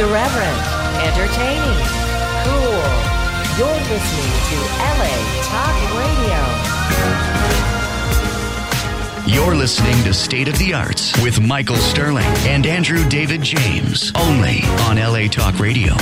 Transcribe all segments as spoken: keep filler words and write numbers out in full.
Irreverent, entertaining, cool. You're listening to L A Talk Radio. You're listening to State of the Arts with Michael Sterling and Andrew David James, only on L A Talk Radio.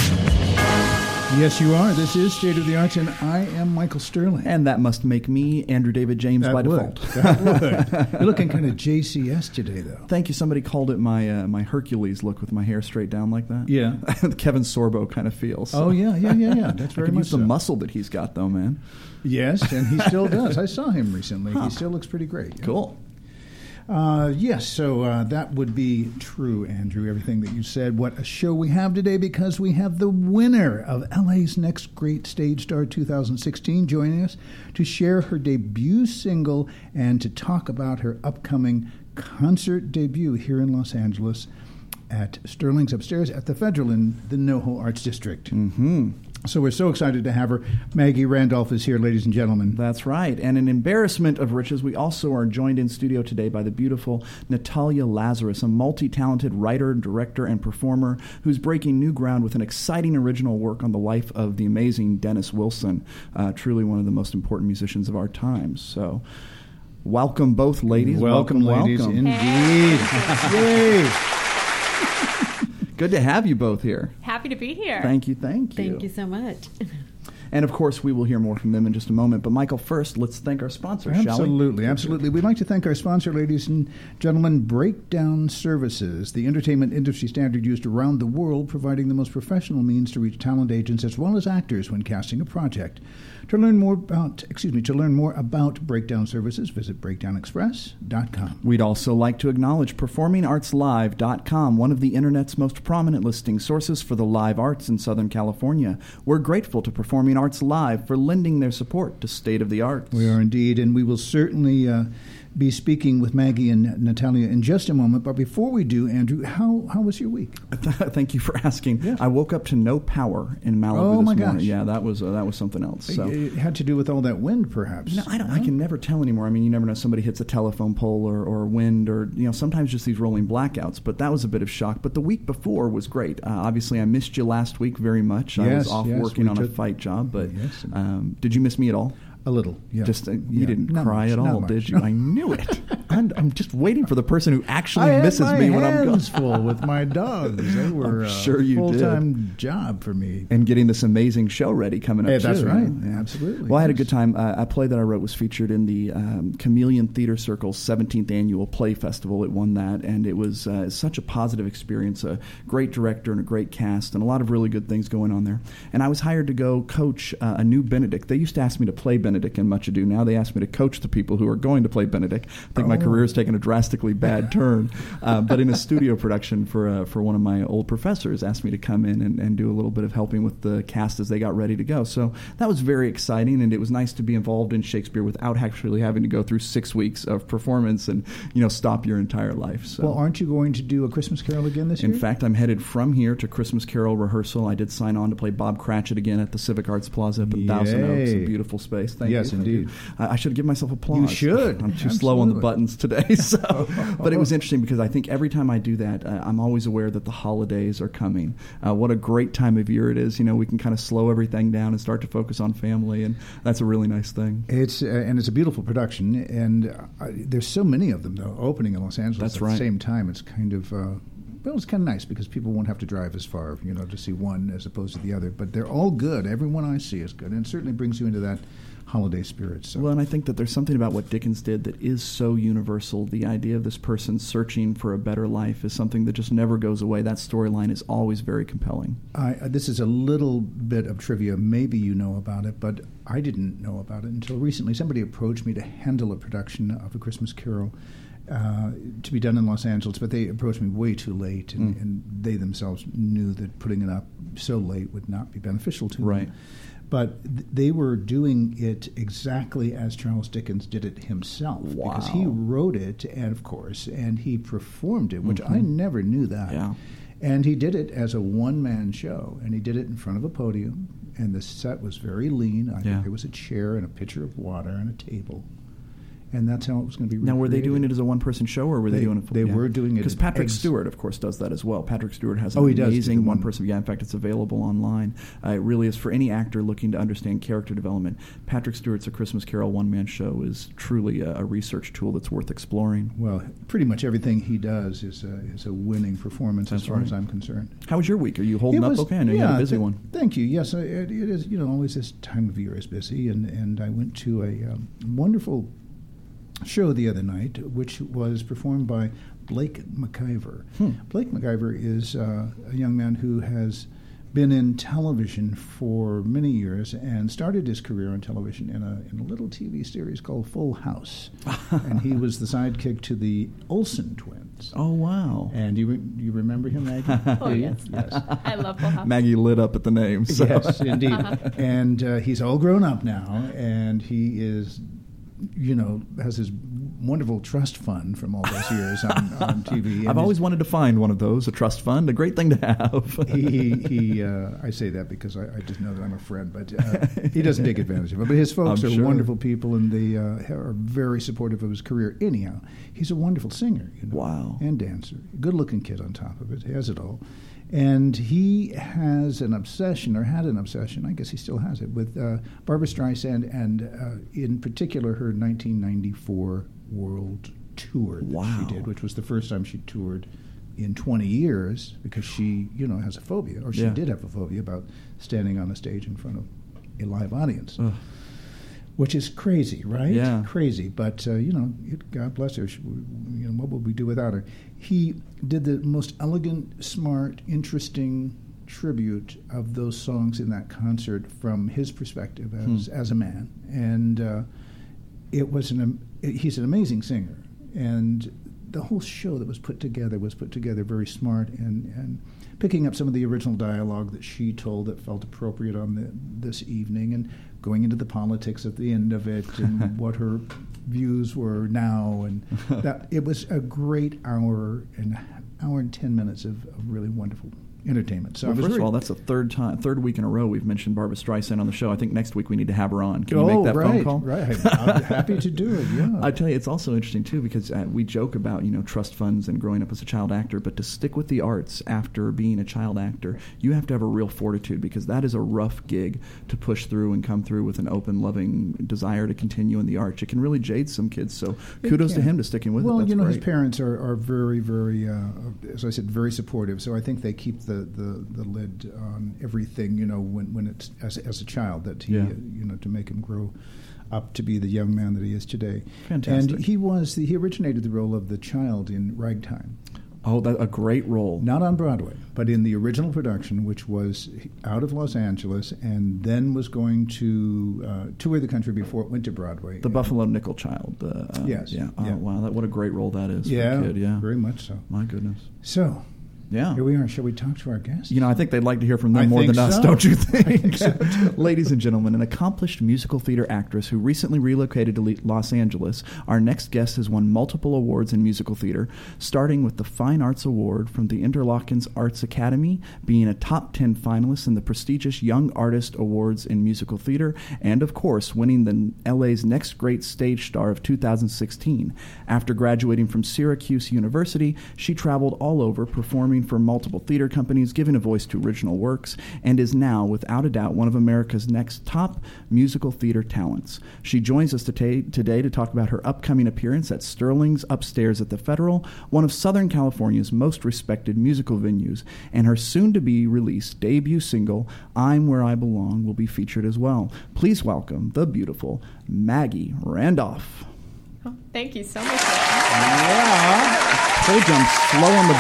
Yes, you are. This is State of the Arts, and I am Michael Sterling. And that must make me Andrew David James that by would. default. That would. You're looking kind of J C S today, though. Thank you. Somebody called it my uh, my Hercules look with my hair straight down like that. Yeah. Kevin Sorbo kind of feels. Oh, yeah, yeah, yeah, yeah. That's very I could much use the so. muscle that he's got, though, man. Yes, and he still does. I saw him recently. Huh. He still looks pretty great. Yeah. Cool. Uh, yes, so uh, that would be true, Andrew, everything that you said. What a show we have today, because we have the winner of L A's Next Great Stage Star two thousand sixteen joining us to share her debut single and to talk about her upcoming concert debut here in Los Angeles at Sterling's Upstairs at the Federal in the NoHo Arts District. Mm-hmm. So we're so excited to have her. Maggie Randolph is here, ladies and gentlemen. That's right. And an embarrassment of riches, we also are joined in studio today by the beautiful Natalia Lazarus, a multi-talented writer, director, and performer who's breaking new ground with an exciting original work on the life of the amazing Dennis Wilson, uh, truly one of the most important musicians of our times. So welcome both ladies. Welcome, welcome ladies, welcome. indeed. Yay! Good to have you both here. Happy to be here. Thank you, thank you. Thank you so much. And, of course, we will hear more from them in just a moment. But, Michael, first, let's thank our sponsor, shall we? Absolutely, absolutely. We'd like to thank our sponsor, ladies and gentlemen, Breakdown Services, the entertainment industry standard used around the world, providing the most professional means to reach talent agents as well as actors when casting a project. To learn more about, excuse me, to learn more about Breakdown Services, visit breakdown express dot com. We'd also like to acknowledge performing arts live dot com, one of the Internet's most prominent listing sources for the live arts in Southern California. We're grateful to Performing Arts Live for lending their support to State of the Arts. We are indeed, and we will certainly uh, be speaking with Maggie and Natalia in just a moment. But before we do, Andrew, how how was your week? Thank you for asking. Yeah. I woke up to no power in Malibu Oh, this my morning. gosh. Yeah, that was uh, that was something else. So. It had to do with all that wind, perhaps. No, I don't. I can never tell anymore. I mean, you never know. Somebody hits a telephone pole or, or wind, or you know, sometimes just these rolling blackouts. But that was a bit of shock. But the week before was great. Uh, obviously, I missed you last week very much. Yes, I was off yes, working we on took- a fight job. But Yes. um, did you miss me at all? A little, yeah. Just uh, you Yeah, didn't not cry much, at not all, much. did you? I knew it. I'm, I'm just waiting for the person who actually I had misses my me when I'm gone. hands full with my dogs. They were I'm a sure you did. full-time job for me. And getting this amazing show ready coming up, Hey, too. that's right. Yeah. Absolutely. Well, I had a Yes. good time. Uh, a play that I wrote was featured in the um, Chameleon Theater Circle's seventeenth Annual Play Festival. It won that, and it was uh, such a positive experience. A great director and a great cast, and a lot of really good things going on there. And I was hired to go coach uh, a new Benedict. They used to ask me to play Benedict in Much Ado. Now they ask me to coach the people who are going to play Benedict. I think Oh. my career has taken a drastically bad turn. Uh, but in a studio production for uh, for one of my old professors, asked me to come in and, and do a little bit of helping with the cast as they got ready to go. So that was very exciting, and it was nice to be involved in Shakespeare without actually having to go through six weeks of performance and you know stop your entire life. So. Well, aren't you going to do A Christmas Carol again this In year? fact, I'm headed from here to Christmas Carol rehearsal. I did sign on to play Bob Cratchit again at the Civic Arts Plaza up in Thousand Oaks. A Yay. beautiful space. Thank Yes, you. Thank indeed. you. I I should give myself applause. You should. I'm too slow on the Absolutely. buttons today. So, but it was interesting because I think every time I do that, uh, I'm always aware that the holidays are coming. Uh, what a great time of year it is. You know, we can kind of slow everything down and start to focus on family, and that's a really nice thing. It's uh, and it's a beautiful production, and uh, there's so many of them though opening in Los Angeles That's at right. the same time. It's kind of uh, well, it's kind of nice because people won't have to drive as far, you know, to see one as opposed to the other. But they're all good. Every one I see is good, and it certainly brings you into that holiday spirit. So. Well, and I think that there's something about what Dickens did that is so universal. The idea of this person searching for a better life is something that just never goes away. That storyline is always very compelling. I, uh, this is a little bit of trivia. Maybe you know about it, but I didn't know about it until recently. Somebody approached me to handle a production of A Christmas Carol uh, to be done in Los Angeles, but they approached me way too late, and, Mm. and they themselves knew that putting it up so late would not be beneficial to Right. them. But th- they were doing it exactly as Charles Dickens did it himself. Wow. Because he wrote it, and of course, and he performed it, which Mhm. I never knew that. Yeah. And he did it as a one-man show, and he did it in front of a podium, and the set was very lean. I Yeah. think there was a chair and a pitcher of water and a table. And that's how it was going to be recreated. Now, were they doing it as a one-person show, or were they, they doing it? They yeah. were doing it because Patrick ex- Stewart, of course, does that as well. Patrick Stewart has an oh, he does amazing one. one-person. Yeah, in fact, it's available online. Uh, it really is for any actor looking to understand character development. Patrick Stewart's A Christmas Carol one-man show is truly a, a research tool that's worth exploring. Well, pretty much everything he does is a, is a winning performance That's as far right. as I'm concerned. How was your week? Are you holding It was- up okay? I know yeah, you had a busy th- one. Thank you. Yes, I- it, it is. You know, always this time of year is busy, and, and I went to a um, wonderful show the other night, which was performed by Blake McIver. Hmm. Blake McIver is uh, a young man who has been in television for many years and started his career on television in a in a little T V series called Full House, and he was the sidekick to the Olsen twins. Oh, wow. And you re- you remember him, Maggie? Oh, yes. Yes. I love Full House. Maggie lit up at the name. So. Yes, indeed. And uh, he's all grown up now, and he is, you know, has his wonderful trust fund from all those years on, on T V. I've And always wanted to find one of those, a trust fund, a great thing to have. he, he, he uh, I say that because I, I just know that I'm a friend, but uh, he doesn't take advantage of it. But his folks I'm are sure. wonderful people, and they uh, are very supportive of his career. Anyhow, he's a wonderful singer, you know, Wow. and dancer. Good-looking kid on top of it. He has it all. And he has an obsession, or had an obsession, I guess he still has it, with uh, Barbra Streisand, and uh, in particular her nineteen ninety-four World Tour that Wow. she did, which was the first time she toured in twenty years, because she, you know, has a phobia, or she Yeah. did have a phobia about standing on a stage in front of a live audience. Ugh. Which is crazy, right? Yeah. Crazy. But, uh, you know, it, God bless her. She, you know, what would we do without her? He did the most elegant, smart, interesting tribute of those songs in that concert from his perspective as, Hmm. as a man. And uh, it was an, am- he's an amazing singer. And the whole show that was put together was put together very smart, and, and picking up some of the original dialogue that she told that felt appropriate on the, this evening, and going into the politics at the end of it, and what her views were now, and that it was a great hour and hour and ten minutes of, of really wonderful entertainment. So Well, I was first very, of all, that's the third time, third week in a row we've mentioned Barbra Streisand on the show. I think next week we need to have her on. Can you oh, make that right, phone call? right. I'm happy to do it. Yeah. I tell you, it's also interesting too, because uh, we joke about, you know, trust funds and growing up as a child actor, but to stick with the arts after being a child actor, you have to have a real fortitude, because that is a rough gig to push through and come through with an open, loving desire to continue in the arts. It can really jade some kids. So It kudos to can. him to sticking with well, it. That's you know, great. his parents are, are very, very, uh, as I said, very supportive. So I think they keep the, the, the lid on everything, you know, when, when it's as, as a child, that he, Yeah. uh, you know, to make him grow up to be the young man that he is today. Fantastic. And he was the, he originated the role of the child in Ragtime. Oh, that, a great role. Not on Broadway, but in the original production, which was out of Los Angeles, and then was going to uh, tour the country before it went to Broadway. The Buffalo Nickel Child. Uh, uh, Yes, Yeah. Oh, yeah. wow. That, what a great role that is yeah, for a kid. Yeah. very much so. My goodness. So, Yeah. here we are. Shall we talk to our guest? You know, I think they'd like to hear from them I more think than us, so. don't you I think? think so, too. Ladies and gentlemen, an accomplished musical theater actress who recently relocated to Le- Los Angeles, our next guest has won multiple awards in musical theater, starting with the Fine Arts Award from the Interlochen Arts Academy, being a top ten finalist in the prestigious Young Artist Awards in musical theater, and, of course, winning the L A's Next Great Stage Star of two thousand sixteen. After graduating from Syracuse University, she traveled all over, performing for multiple theater companies, giving a voice to original works, and is now, without a doubt, one of America's next top musical theater talents. She joins us today, today to talk about her upcoming appearance at Sterling's Upstairs at the Federal, one of Southern California's most respected musical venues, and her soon-to-be-released debut single, I'm Where I Belong, will be featured as well. Please welcome the beautiful Maggie Randolph. Oh, thank you so much. Yeah. Told you I'm slow on the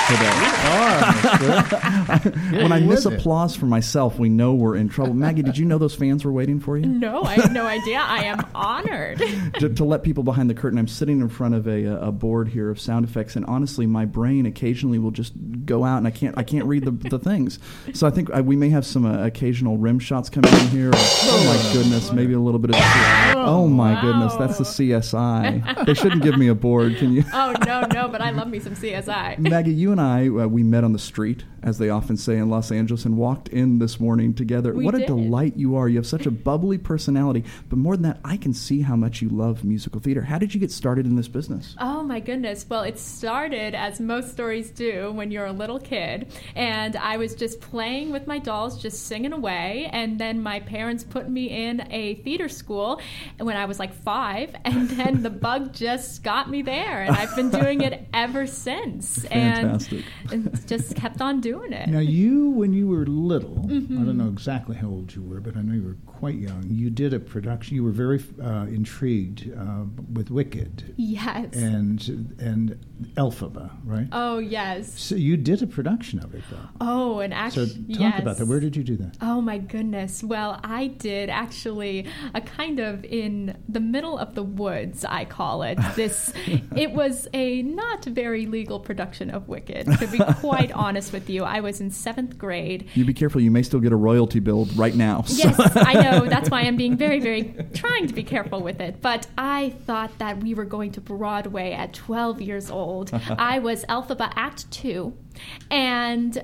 buttons today. When I miss with it. applause for myself, we know we're in trouble. Maggie, did you know those fans were waiting for you? No, I had no idea. I am honored. to, to let people behind the curtain, I'm sitting in front of a, a board here of sound effects, and honestly, my brain occasionally will just go out, and I can't I can't read the, the things. So I think I, we may have some uh, occasional rim shots coming in here. Or, oh my goodness, maybe a little bit of. Oh my Wow. goodness, that's the C S I. They shouldn't give me a board. Can you? Oh, no, no, but I love me some C S I. Maggie, you and I, uh, we met on the street, as they often say in Los Angeles, and walked in this morning together. We what a did. delight you are. You have such a bubbly personality. But more than that, I can see how much you love musical theater. How did you get started in this business? Oh, my goodness. Well, it started, as most stories do, when you're a little kid. And I was just playing with my dolls, just singing away. And then my parents put me in a theater school when I was like five. And then the bug just got me there. And I've been doing it ever since. Fantastic. And, and just kept on doing it. Now, you, when you were little, Mm-hmm. I don't know exactly how old you were, but I know you were quite young. You did a production. You were very uh, intrigued uh, with Wicked Yes. and and Elphaba, right? Oh, yes. So you did a production of it, though. Oh, and So actually, talk yes. about that. Where did you do that? Oh my goodness. Well, I did actually a kind of in the middle of the woods, I call it. This it was a not very legal production of Wicked, to be quite honest with you. I was in seventh grade. You be careful. You may still get a royalty bill right now. Yes, I know. That's why I'm being very, very trying to be careful with it. But I thought that we were going to Broadway at twelve years old. I was Elphaba Act Two. And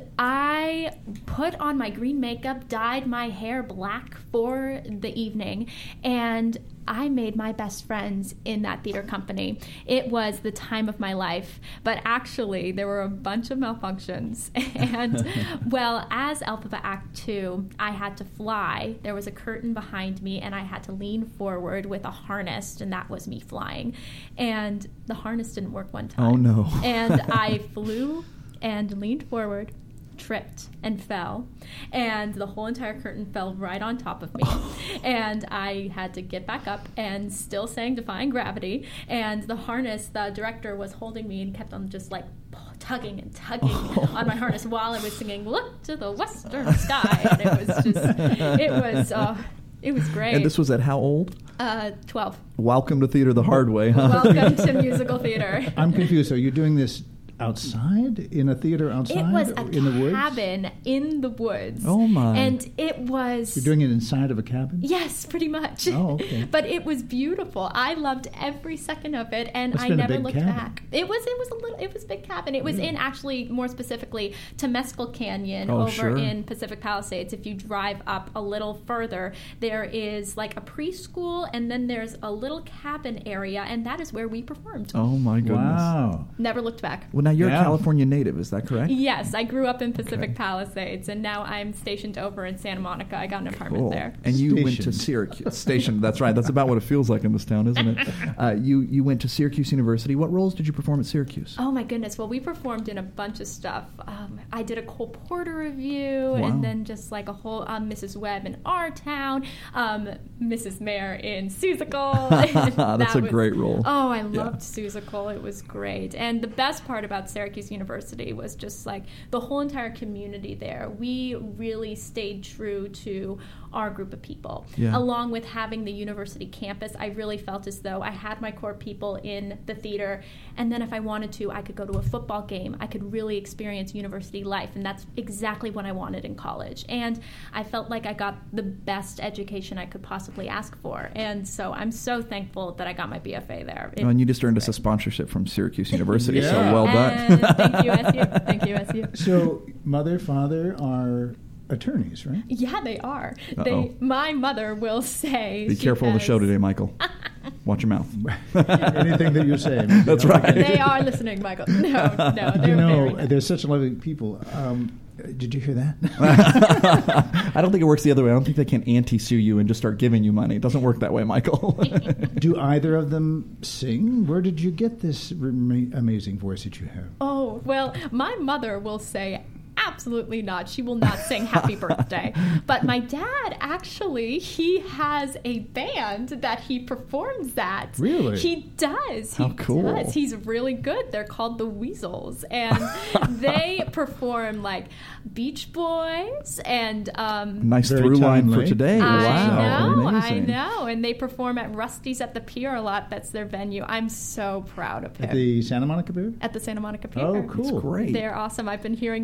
I put on my green makeup, dyed my hair black for the evening, and I made my best friends in that theater company. It was the time of my life, but actually there were a bunch of malfunctions. And, well, as Elphaba Act Two, I had to fly. There was a curtain behind me, and I had to lean forward with a harness, and that was me flying. And the harness didn't work one time. Oh, no. And I flew and leaned forward, tripped, and fell. And the whole entire curtain fell right on top of me. And I had to get back up and still sang Defying Gravity. And the harness, the director was holding me and kept on just like tugging and tugging on my harness while I was singing Look to the Western Sky. And it was just, it was... Uh, It was great. And this was at how old? Uh, twelve. Welcome to theater the hard way, huh? Welcome to musical theater. I'm confused. So you're doing this outside, in a theater outside, It was or a in the woods? cabin in the woods. Oh, my. And it was... You're doing it inside of a cabin? Yes, pretty much. Oh, okay. But it was beautiful. I loved every second of it, and Must I have been a never big looked cabin. back. It was. It was a little. It was a big cabin. It was in actually more specifically Temescal Canyon Oh, over sure. in Pacific Palisades. If you drive up a little further, there is like a preschool, and then there's a little cabin area, and that is where we performed. Oh, my goodness. Wow. Never looked back. Well, now you're Yeah. a California native, is that correct? Yes, I grew up in Pacific Okay. Palisades, and now I'm stationed over in Santa Monica. I got an apartment Cool. there. And you went to Stationed. Syracuse. Stationed, that's right. That's about what it feels like in this town, isn't it? Uh, you, you went to Syracuse University. What roles did you perform at Syracuse? Oh my goodness! Well, we performed in a bunch of stuff. Um, I did a Cole Porter review, Wow. and then just like a whole um, Missus Webb in Our Town, um, Missus Mayor in Seussical. That's That a was- great role. Oh, I Yeah. loved Seussical. It was great. And the best part about Syracuse University was just like the whole entire community there. We really stayed true to our group of people. Yeah. Along with having the university campus, I really felt as though I had my core people in the theater, and then if I wanted to, I could go to a football game. I could really experience university life, and that's exactly what I wanted in college. And I felt like I got the best education I could possibly ask for, and so I'm so thankful that I got my B F A there. It- Oh, and you just earned us a sponsorship from Syracuse University, so Yeah. well done. And thank you, S U. Thank you, S U. So mother, father are attorneys, right? Yeah, they are. Uh-oh. They. My mother will say. Be she careful of the has- show today, Michael. Watch your mouth. Anything that you say. That's right. They are listening, Michael. No, no, they're You know, very nice. they're such lovely people. Um, did you hear that? I don't think it works the other way. I don't think they can anti-sue you and just start giving you money. It doesn't work that way, Michael. Do either of them sing? Where did you get this rema- amazing voice that you have? Oh, well, my mother will say absolutely not. She will not sing happy birthday. But my dad, actually, he has a band that he performs at. Really? He does. He How cool. does. He's really good. They're called the Weasels. And they perform like Beach Boys and... Um, Nice Very through line for timely. today. I Wow, know, amazing. I know. And they perform at Rusty's at the Pier a lot. That's their venue. I'm so proud of him. At the Santa Monica Pier? At the Santa Monica Pier. Oh, cool. That's great. They're awesome. I've been hearing them since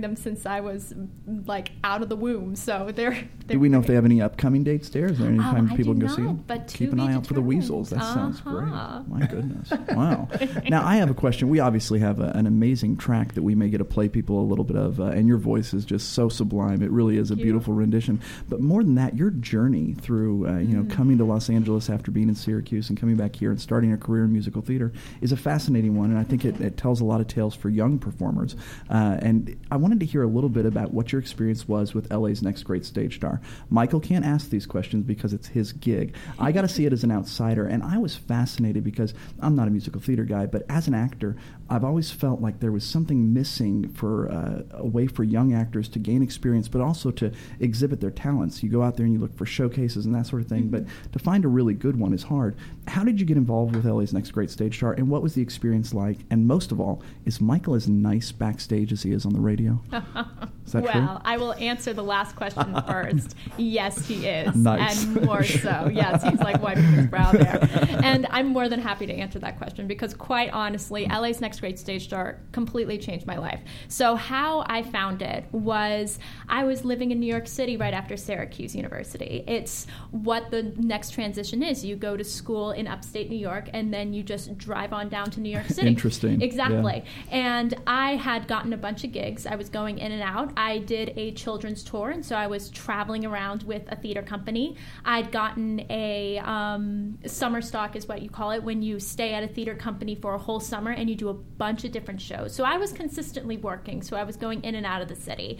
since I was like out of the womb. So they're. they're do we know if they have any upcoming dates there? Is there any time um, people can go not, see them? But keep to an eye out determined. for the Weasels. That uh-huh. sounds great. My goodness. Wow. Now, I have a question. We obviously have a, an amazing track that we may get to play people a little bit of, uh, and your voice is just so sublime. It really is a Thank beautiful you. rendition. But more than that, your journey through, uh, you know, Mm. coming to Los Angeles after being in Syracuse and coming back here and starting a career in musical theater is a fascinating one, and I think it, it tells a lot of tales for young performers. Uh, and I wanted to hear a little bit about what your experience was with L A's Next Great Stage Star. Michael can't ask these questions because it's his gig. I got to see it as an outsider, and I was fascinated because I'm not a musical theater guy, but as an actor, I've always felt like there was something missing for uh, a way for young actors to gain experience, but also to exhibit their talents. You go out there and you look for showcases and that sort of thing, but to find a really good one is hard. How did you get involved with L A's Next Great Stage Star, and what was the experience like? And most of all, is Michael as nice backstage as he is on the radio? Is that well, true? I will answer the last question first. Yes, he is. Nice. And more so. Yes, he's like wiping his brow there. And I'm more than happy to answer that question because quite honestly, L A's Next Great Stage Star completely changed my life. So how I found it was I was living in New York City right after Syracuse University. It's what the next transition is. You go to school in upstate New York and then you just drive on down to New York City. Interesting. Exactly. Yeah. And I had gotten a bunch of gigs. I was going in and out. I did a children's tour, and so I was traveling around with a theater company. I'd gotten a um, summer stock is what you call it, when you stay at a theater company for a whole summer and you do a bunch of different shows. So I was consistently working, so I was going in and out of the city.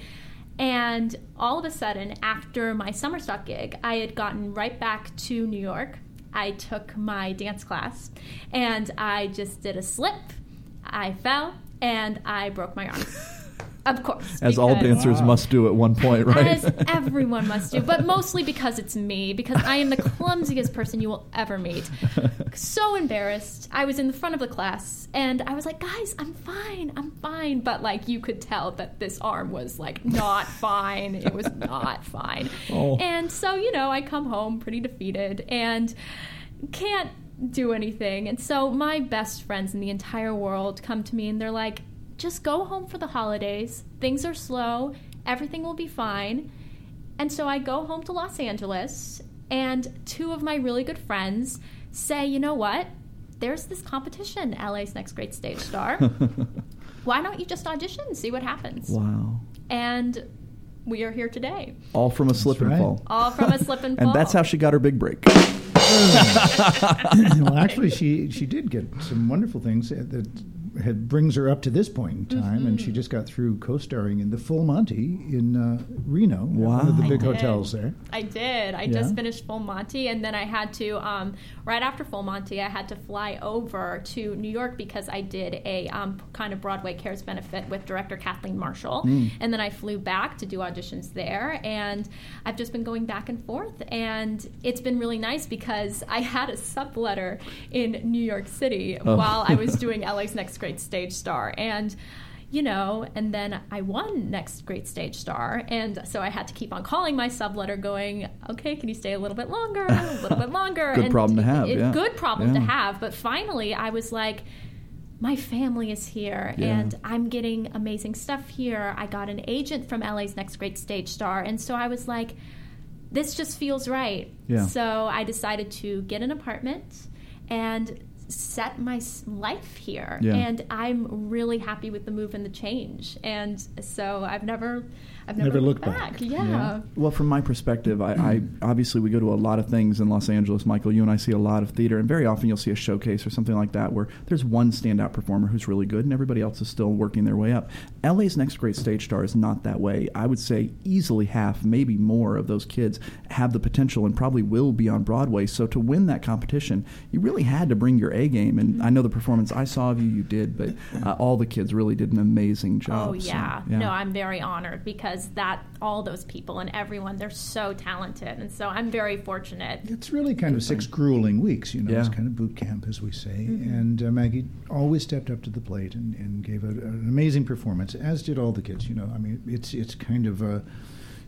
And all of a sudden, after my summer stock gig, I had gotten right back to New York. I took my dance class, and I just did a slip. I fell, and I broke my arm. Of course. As all dancers Wow. must do at one point, right? As everyone must do, but mostly because it's me, because I am the clumsiest person you will ever meet. So embarrassed. I was in the front of the class, and I was like, guys, I'm fine, I'm fine. But, like, you could tell that this arm was, like, not fine. It was not fine. Oh. And so, you know, I come home pretty defeated and can't do anything. And so my best friends in the entire world come to me, and they're like, just go home for the holidays. Things are slow. Everything will be fine. And so I go home to Los Angeles, and two of my really good friends say, you know what? There's this competition, L A's Next Great Stage Star. Why don't you just audition and see what happens? Wow. And we are here today. All from a slip and right. fall. All from a slip and fall. And that's how she got her big break. Well, actually, she she did get some wonderful things that had brings her up to this point in time, Mm-hmm. and she just got through co-starring in the Full Monty in uh, Reno, Wow. one of the I big did. hotels there. I did. I Yeah. just finished Full Monty, and then I had to, um, right after Full Monty, I had to fly over to New York because I did a um, kind of Broadway Cares benefit with director Kathleen Marshall. Mm. And then I flew back to do auditions there, and I've just been going back and forth. And it's been really nice because I had a subletter in New York City Oh. while I was doing L A's Next Great Stage Star. And you know, and then I won Next Great Stage Star, and so I had to keep on calling my subletter going, okay, can you stay a little bit longer, a little bit longer? Good and problem to have, it, yeah. Good problem Yeah. to have, but finally I was like, my family is here, Yeah. and I'm getting amazing stuff here. I got an agent from L A's Next Great Stage Star, and so I was like, this just feels right. Yeah. So I decided to get an apartment and set my s- life here, Yeah. and I'm really happy with the move and the change, and so I've never I've never, Never looked looked back. back. Yeah. Yeah. Well, from my perspective, I, I obviously we go to a lot of things in Los Angeles, Michael. You and I see a lot of theater, and very often you'll see a showcase or something like that where there's one standout performer who's really good, and everybody else is still working their way up. L A's Next Great Stage Star is not that way. I would say easily half, maybe more, of those kids have the potential and probably will be on Broadway. So to win that competition, you really had to bring your A game. And I know the performance I saw of you, you did, but uh, all the kids really did an amazing job. Oh So, yeah. No, I'm very honored because that all those people and everyone, they're so talented, and so I'm very fortunate. It's really kind of six grueling weeks, you know. Yeah. It's kind of boot camp, as we say. And uh, Maggie always stepped up to the plate and, and gave a, an amazing performance, as did all the kids. You know, I mean, it's it's kind of a,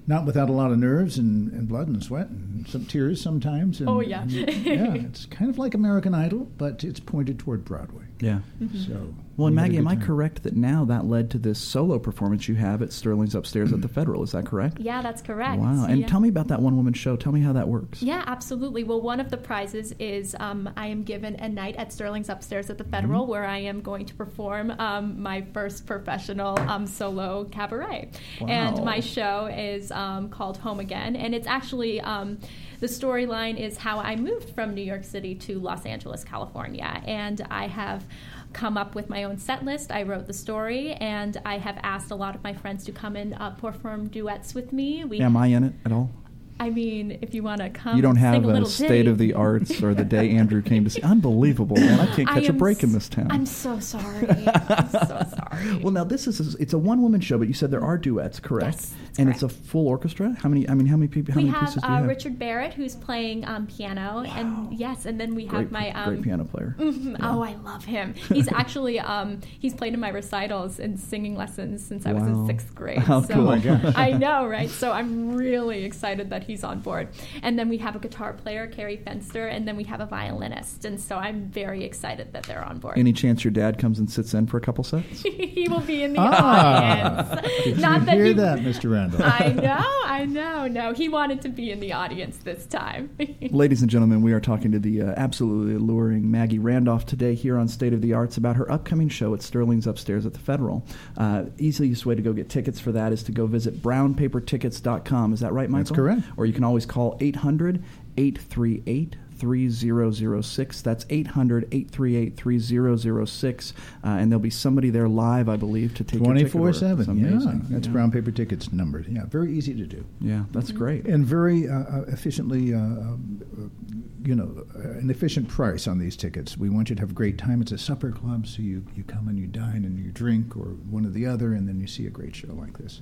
not without a lot of nerves and, and blood and sweat and some tears sometimes. And, Oh, yeah. and, yeah, it's kind of like American Idol, but it's pointed toward Broadway. Yeah. Mm-hmm. So, Well, and we had a Maggie, good am I time. correct that now that led to this solo performance you have at Sterling's Upstairs at the Federal? Is that correct? Yeah, that's correct. Wow. And Yeah. tell me about that one-woman show. Tell me how that works. Yeah, absolutely. Well, one of the prizes is um, I am given a night at Sterling's Upstairs at the Federal Mm-hmm. where I am going to perform um, my first professional um, solo cabaret. Wow. And my show is um, called Home Again. And it's actually, um, the storyline is how I moved from New York City to Los Angeles, California. And I have come up with my own set list. I wrote the story, and I have asked a lot of my friends to come and uh, perform duets with me. We Am I in it at all? I mean, if you want to come, You don't and have sing a a little state ditty. of the arts or the day Andrew came to see. Unbelievable, man! I can't I catch a am break in s- this town. I'm so sorry. I'm so sorry. Well, now this is a, it's a one woman show, but you said there are duets, correct? Yes, that's and correct. it's a full orchestra. How many? I mean, how many people? How we many have, pieces do you uh, have? Richard Barrett, who's playing um, piano, and yes, and then we have great, my um, great piano player. mhm, Oh, I love him. He's actually um, he's played in my recitals and singing lessons since I was Wow. in sixth grade. How so cool. Oh my gosh. I know, right? So I'm really excited that he's on board. And then we have a guitar player, Carrie Fenster, and then we have a violinist. And so I'm very excited that they're on board. Any chance your dad comes and sits in for a couple sets? He will be in the Ah. audience. Did Not you that hear he, that, Mister Randall? I know, I know. No, he wanted to be in the audience this time. Ladies and gentlemen, we are talking to the uh, absolutely alluring Maggie Randolph today here on State of the Arts about her upcoming show at Sterling's Upstairs at the Federal. Uh, easiest way to go get tickets for that is to go visit brown paper tickets dot com. Is that right, Michael? That's correct. Or you can always call eight hundred, eight three eight, three zero zero six. That's eight hundred, eight three eight, three zero zero six. Uh, and there'll be somebody there live, I believe, to take your ticket order. twenty-four It's seven, yeah. amazing. That's yeah. brown paper tickets numbered. Yeah, very easy to do. Yeah, that's great. And very uh, uh, efficiently, uh, uh, you know, uh, an efficient price on these tickets. We want you to have a great time. It's a supper club, so you, you come and you dine and you drink or one or the other, and then you see a great show like this.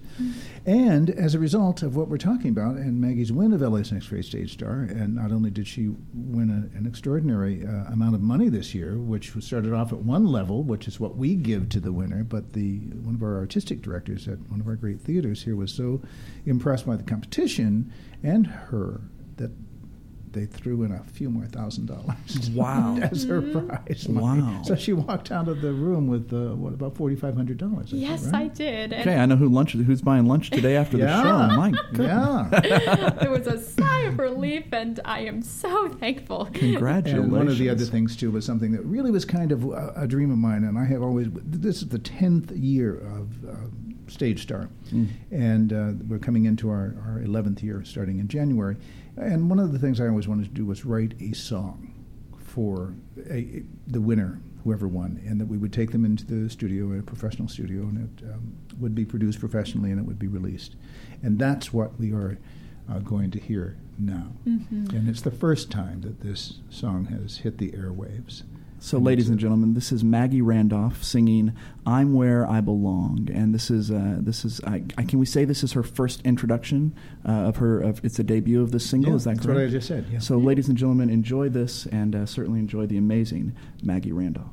And as a result of what we're talking about and Maggie's win of L A's Next Great Stage Star, and not only did she win a, an extraordinary uh, amount of money this year, which was started off at one level, which is what we give to the winner, but the one of our artistic directors at one of our great theaters here was so impressed by the competition and her that they threw in a few more thousand dollars. Wow. as her prize money. Wow. So she walked out of the room with uh, what about forty five hundred dollars? Yes, I did. And Okay, I know who lunch who's buying lunch today after the Yeah. show. My goodness. Yeah. it was a sigh of relief, and I am so thankful. Congratulations. And one of the other things too was something that really was kind of a, a dream of mine, and I have always. This is the tenth year of uh, Stage Star, Mm. and uh, we're coming into our our eleventh year, starting in January. And one of the things I always wanted to do was write a song for a, the winner, whoever won, and that we would take them into the studio, a professional studio, and it um, would be produced professionally, and it would be released. And that's what we are uh, going to hear now. Mm-hmm. And it's the first time that this song has hit the airwaves. So, ladies and gentlemen, this is Maggie Randolph singing "I'm Where I Belong," and this is uh, this is I, I, can we say this is her first introduction uh, of her of it's a debut of this single? Yeah, is that that's correct? what I just said. Yeah. So, ladies and gentlemen, enjoy this, and uh, certainly enjoy the amazing Maggie Randolph.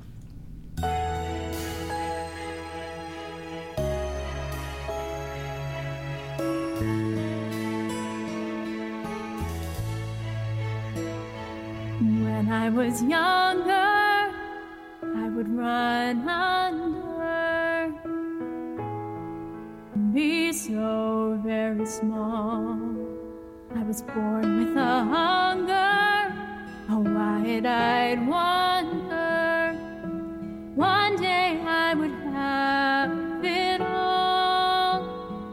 When I was younger, I would run under, be so very small. I was born with a hunger, a wide-eyed wonder. One day I would have it all.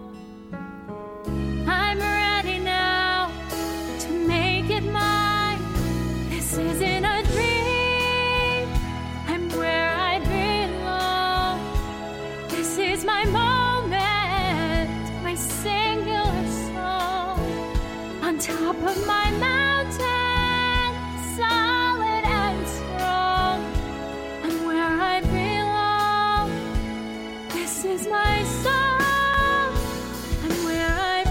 I'm ready now to make it mine. This isn't a dream. I'm where I belong. This is my moment, my singular song. On top of my mountain, solid and strong. I'm where I belong. This is my song. I'm where I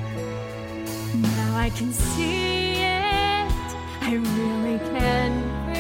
belong. Now I can see it. I really can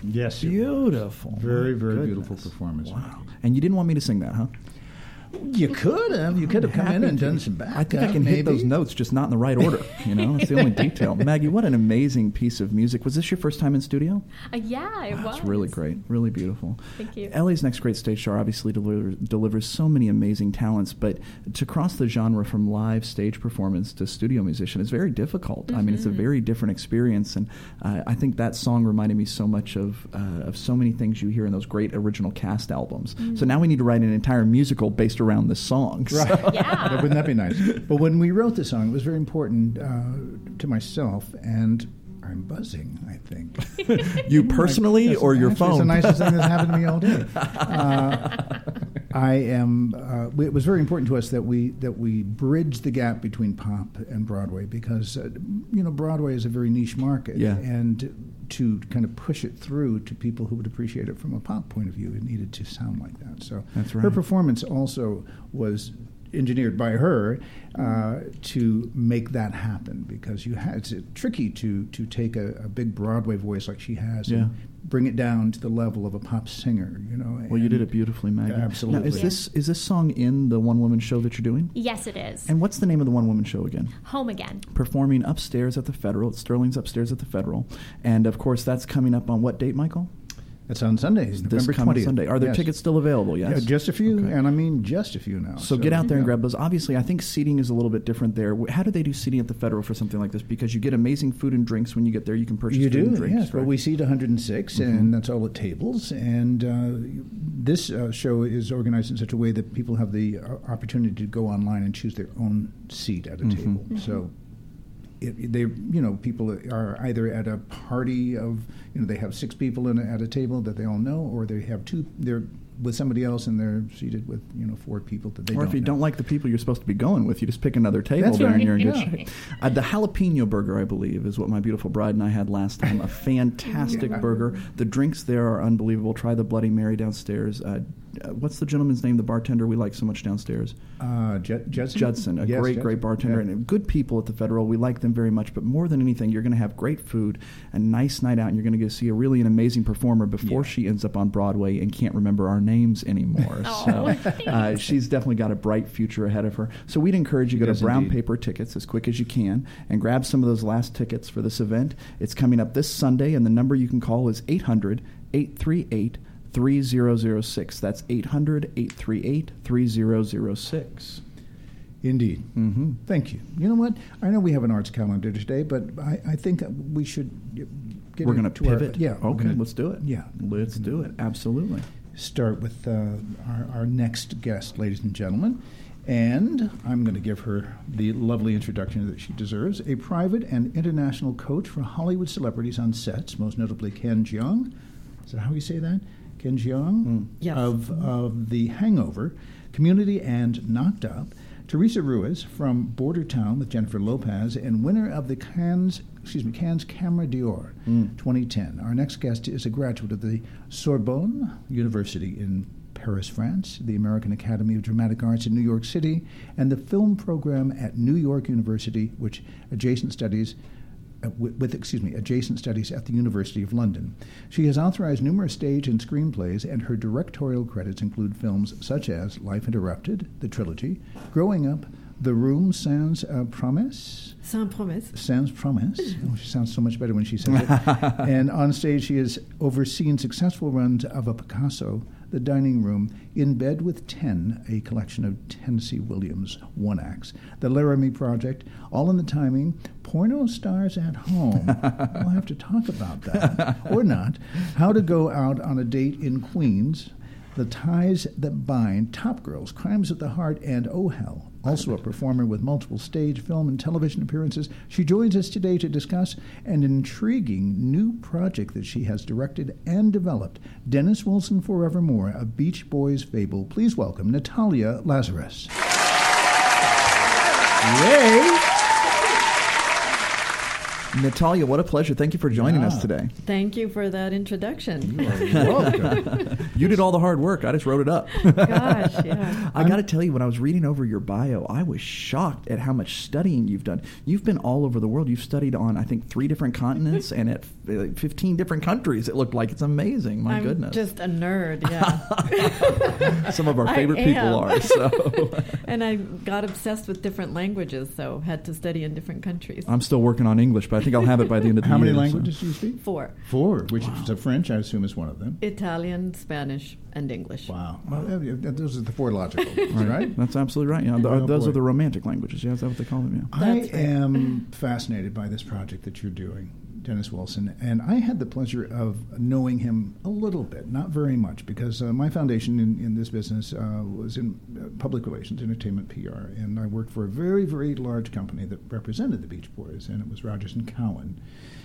Yes. Beautiful. Very, My very goodness. beautiful performance. Wow. And you didn't want me to sing that, huh? You could have. You could have come in and done some backup. I think I can maybe. hit those notes, just not in the right order. You know, that's the only detail. Maggie, what an amazing piece of music. Was this your first time in studio? Uh, yeah, it Oh, was. it's really great. Really beautiful. Thank you. L A's Next Great Stage Star obviously delivers, delivers so many amazing talents, but to cross the genre from live stage performance to studio musician is very difficult. Mm-hmm. I mean, it's a very different experience, and uh, I think that song reminded me so much of uh, of so many things you hear in those great original cast albums. Mm-hmm. So now we need to write an entire musical based around this song. Right. Yeah. Wouldn't that be nice? But when we wrote the song, it was very important uh, to myself, and I'm buzzing, I think. You personally Yes, or your actually, phone? It's the nicest thing that's happened to me all day. Uh, I am. Uh, we, it was very important to us that we that we bridge the gap between pop and Broadway because uh, you know Broadway is a very niche market, Yeah. and to kind of push it through to people who would appreciate it from a pop point of view, it needed to sound like that. So That's right. her performance also was engineered by her uh, to make that happen because you had it's tricky to to take a, a big Broadway voice like she has Yeah. and bring it down to the level of a pop singer, you know. Well, you and- did it beautifully, Maggie. Absolutely. Now, is Yeah. this is this song in the one woman show that you're doing? Yes, it is. And what's the name of the one woman show again? Home Again. Performing upstairs at the Federal. Sterling's upstairs at the Federal, and of course that's coming up on what date, Michael? It's on Sunday, This November coming twentieth. Sunday. Are there Yes. tickets still available? Yes. Yeah, just a few, Okay. and I mean just a few now. So get out there and yeah. grab those. Obviously, I think seating is a little bit different there. Wh- How do they do seating at the Federal for something like this? Because you get amazing food and drinks when you get there. You can purchase You food do, and drinks. yes. Well, right? we seat one hundred six, Mhm. and that's all at tables. And uh, this uh, show is organized in such a way that people have the uh, opportunity to go online and choose their own seat at a Mhm. table. So it, they, you know, people are either at a party of, you know, they have six people in a, at a table that they all know, or they have two, they're with somebody else and they're seated with, you know, four people that they Or don't if you know. don't like the people you're supposed to be going with, you just pick another table That's there right, and you're in good yeah. shape. Uh, the jalapeno burger, I believe, is what my beautiful bride and I had last time. A fantastic Yeah. burger. The drinks there are unbelievable. Try the Bloody Mary downstairs. Uh, uh, what's the gentleman's name, the bartender we like so much downstairs? Uh, Jud- Judson? Judson, a Yes, great, Judson. great bartender, Yeah. and good people at the Federal. We like them very much, but more than anything, you're going to have great food, a nice night out, and you're going to get to see a really an amazing performer before Yeah. she ends up on Broadway and can't remember our names anymore. Oh, so thanks. uh, she's definitely got a bright future ahead of her. So we'd encourage you to go Yes, to Brown indeed. Paper Tickets as quick as you can and grab some of those last tickets for this event. It's coming up this Sunday, and the number you can call is eight hundred, eight three eight, three zero zero six. That's eight hundred, eight three eight, three zero zero six. Indeed. Mm-hmm. Thank you. You know what? I know we have an arts calendar today, but I, I think that we should get We're going to into our- pivot. yeah. we're Okay, gonna- let's do it. Yeah. Let's do it. Absolutely. Start with uh, our, our next guest, ladies and gentlemen. And I'm going to give her the lovely introduction that she deserves. A private and international coach for Hollywood celebrities on sets, most notably Ken Jeong. Is that how you say that? Ken Jeong? Mm. Yes. Of, of The Hangover, Community, and Knocked Up. Teresa Ruiz from Border Town with Jennifer Lopez, and winner of the Cannes, excuse me, Cannes Camera d'Or Mm. twenty ten. Our next guest is a graduate of the Sorbonne University in Paris, France, the American Academy of Dramatic Arts in New York City, and the film program at New York University, which adjacent studies Uh, with, with, excuse me, adjacent studies at the University of London. She has authorized numerous stage and screenplays, and her directorial credits include films such as Life Interrupted, the trilogy, Growing Up, The Room Sans uh, Promesse, Sans promesse. Sans Promesse. Oh, she sounds so much better when she says it. And on stage, she has overseen successful runs of a Picasso, The Dining Room, In Bed with Ten, a collection of Tennessee Williams one-acts, The Laramie Project, All in the Timing, Porno Stars at Home. We'll have to talk about that. Or not. How to Go Out on a Date in Queens, The Ties That Bind, Top Girls, Crimes at the Heart, and Oh Hell. Also a performer with multiple stage, film, and television appearances, she joins us today to discuss an intriguing new project that she has directed and developed, Dennis Wilson Forevermore, A Beach Boys Fable. Please welcome Natalia Lazarus. Yay! Natalia, what a pleasure. Thank you for joining Yeah. us today. Thank you for that introduction. You are welcome. You did all the hard work. I just wrote it up. Gosh, yeah. I got to tell you, when I was reading over your bio, I was shocked at how much studying you've done. You've been all over the world. You've studied on, I think, three different continents and at uh, fifteen different countries. It looked like. It's amazing. My I'm goodness. just a nerd, yeah. Some of our I favorite people am. are. So And I got obsessed with different languages, so had to study in different countries. I'm still working on English, but I think I'll have it by the end of the How year. many so- languages do you speak? Four: Four, which is a French, I assume, is one of them. Italian, Spanish, and English. Wow. Well, uh, uh, those are the four logical ones, right? That's absolutely right. Yeah, th- Oh, those boy. are the romantic languages. Yeah, is that what they call them? Yeah. I That's right. am fascinated by this project that you're doing, Dennis Wilson, and I had the pleasure of knowing him a little bit, not very much, because uh, my foundation in, in this business uh, was in uh, public relations, entertainment P R, and I worked for a very, very large company that represented the Beach Boys, and it was Rogers and Cowan.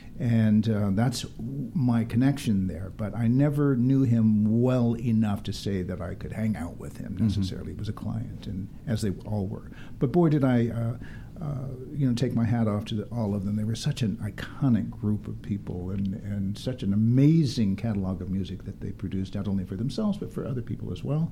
And uh, that's my connection there. But I never knew him well enough to say that I could hang out with him necessarily. He was a client, and as they all were. But boy, did I, uh, uh, you know, take my hat off to the, all of them. They were such an iconic group of people, and, and such an amazing catalog of music that they produced, not only for themselves but for other people as well.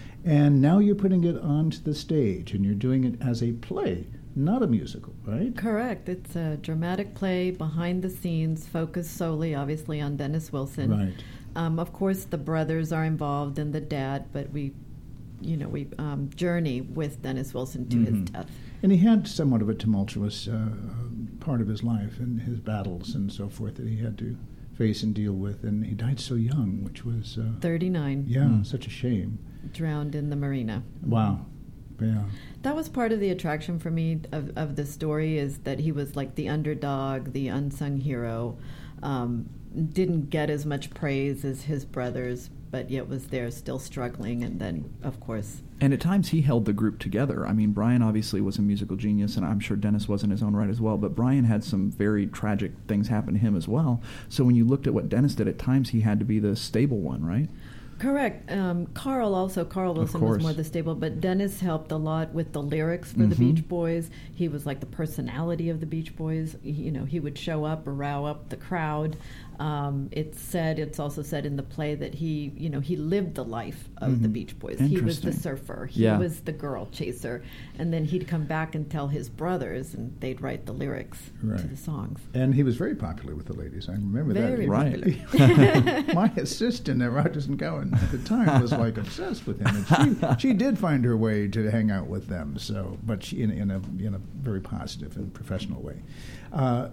And now you're putting it onto the stage, and you're doing it as a play, not a musical, right? Correct. It's a dramatic play, behind the scenes, focused solely, obviously, on Dennis Wilson. Right. Um, of course, the brothers are involved and the dad, but we, you know, we um, journey with Dennis Wilson to his Mhm. death. And he had somewhat of a tumultuous uh, part of his life and his battles and so forth that he had to face and deal with. And he died so young, which was, uh, thirty-nine, yeah, Mm. such a shame. drowned in the marina. Wow. Yeah. That was part of the attraction for me of, of the story, is that he was like the underdog, the unsung hero. Um, didn't get as much praise as his brothers, but yet was there still struggling. And then, of course, And at times he held the group together. I mean, Brian obviously was a musical genius, and I'm sure Dennis was in his own right as well, but Brian had some very tragic things happen to him as well. So when you looked at what Dennis did, at times he had to be the stable one, right? correct. Um, Carl also, Carl Wilson was course. more the stable, but Dennis helped a lot with the lyrics for the Mhm. Beach Boys. He was like the personality of the Beach Boys. He, you know, he would show up or row up the crowd. Um, it's said, it's also said in the play that he, you know, he lived the life of the Mhm. Beach Boys. He was the Interesting. surfer. He Yeah. was the girl chaser. And then he'd come back and tell his brothers, and they'd write the lyrics to Right. the songs. And he was very popular with the ladies. I remember Very that. Right. popular. My assistant at Rogers and Cowan at the time was like obsessed with him, and she, she did find her way to hang out with them. So, but she, in, in a in a very positive and professional way. Uh,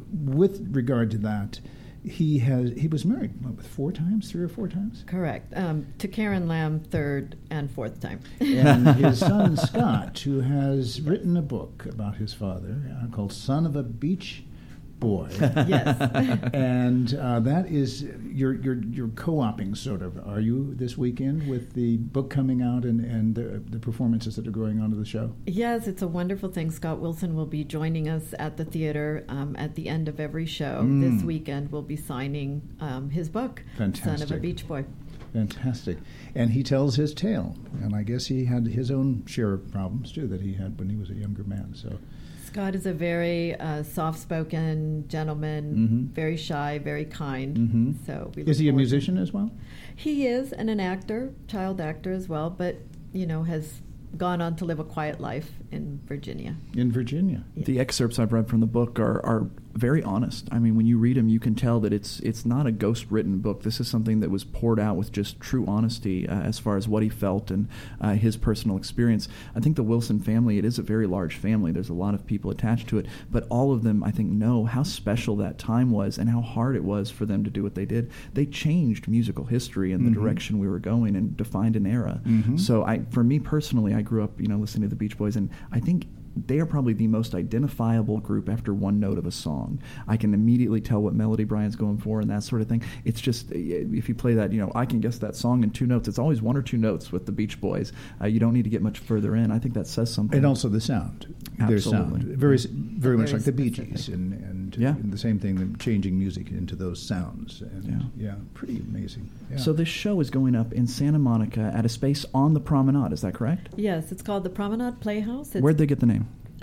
with regard to that, he has he was married what, four times, three or four times, Correct. Um, to Karen Lamb, third and fourth time. and his son Scott, who has written a book about his father uh, called "Son of a Beach Boy." Yes. And uh, that is you're you're you're co-oping sort of. Are you this weekend with the book coming out and and the, the performances that are going on to the show? Yes, it's a wonderful thing. Scott Wilson will be joining us at the theater um, at the end of every show. Mm. This weekend, we'll be signing um, his book, Son of a Fantastic. Beach Boy. Fantastic. And he tells his tale, and I guess he had his own share of problems too that he had when he was a younger man. So Scott is a very uh, soft-spoken gentleman, Mhm. very shy, very kind. Mhm. So we look is he a forward- musician as well? He is, and an actor, child actor as well, but you know has gone on to live a quiet life in Virginia. In Virginia. The excerpts I've read from the book are, are very honest. I mean, when you read them, you can tell that it's it's not a ghost-written book. This is something that was poured out with just true honesty uh, as far as what he felt and uh, his personal experience. I think the Wilson family, it is a very large family. There's a lot of people attached to it, but all of them, I think, know how special that time was and how hard it was for them to do what they did. They changed musical history and the Mhm. direction we were going and defined an era. Mhm. So I, for me personally, I grew up, you know, listening to the Beach Boys, and I think they are probably the most identifiable group after one note of a song. I can immediately tell what melody Brian's going for and that sort of thing. It's just, if you play that, you know, I can guess that song in two notes. It's always one or two notes with the Beach Boys. Uh, you don't need to get much further in. I think that says something. And also the sound. Their sound. Absolutely. Very, very much Very like the Bee specific. Gees, and, and, Yeah. and the same thing, them changing music into those sounds. And Yeah. yeah, pretty amazing. Yeah. So this show is going up in Santa Monica at a space on the Promenade. Is that correct? Yes, it's called the Promenade Playhouse. It's Where'd they get the name?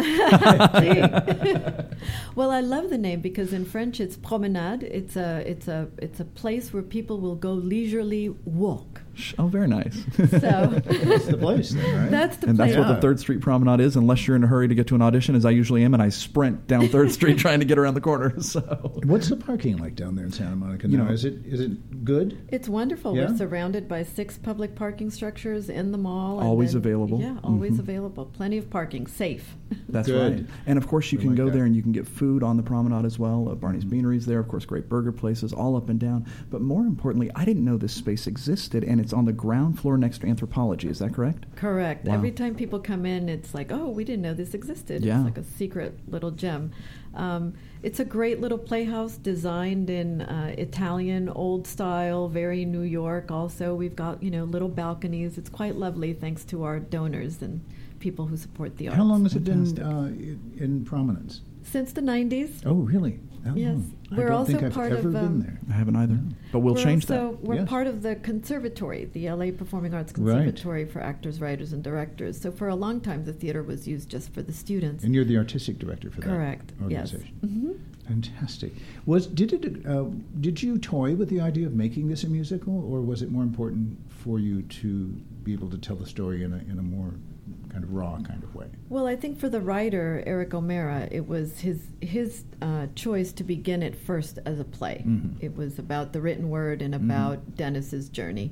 Well, I love the name because in French it's promenade. It's a it's a it's a place where people will go leisurely walk. Oh, very nice. So That's the place, then, right? that's the And place. that's what the Third Street Promenade is, unless you're in a hurry to get to an audition, as I usually am, and I sprint down Third Street trying to get around the corner. So, What's the parking like down there in Santa Monica You now? know- is it is it good? It's wonderful. Yeah? We're surrounded by six public parking structures in the mall. and Always then- available. Yeah, always Mhm. available. Plenty of parking. Safe. that's Good. right. And of course, you We can like go that. there and you can get food on the promenade as well. Uh, Barney's Beanery's there, of course, great burger places all up and down. But more importantly, I didn't know this space existed, and it's on the ground floor next to Anthropology. Is that correct? Correct. Wow. Every time people come in, it's like, oh, we didn't know this existed. Yeah. It's like a secret little gem. Um, it's a great little playhouse designed in uh, Italian, old style, very New York. Also, we've got you know little balconies. It's quite lovely, thanks to our donors and people who support the arts. How long has it been Fantastic. uh, in, in prominence? Since the nineties. Oh, really? That Yes. long? I We're don't also think I've part ever of, been um, there. I haven't either. But we'll we're change also, that. We're Yes. part of the conservatory, the L A Performing Arts Right. Conservatory for actors, writers, and directors. So for a long time, the theater was used just for the students. And you're the artistic director for that Correct. Yes. organization. hmm Fantastic. Was did it? Uh, did you toy with the idea of making this a musical, or was it more important for you to be able to tell the story in a in a more kind of raw kind of way? Well, I think for the writer Eric O'Mara, it was his his uh, choice to begin it first as a play. Mhm. It was about the written word and Mhm. about Dennis's journey.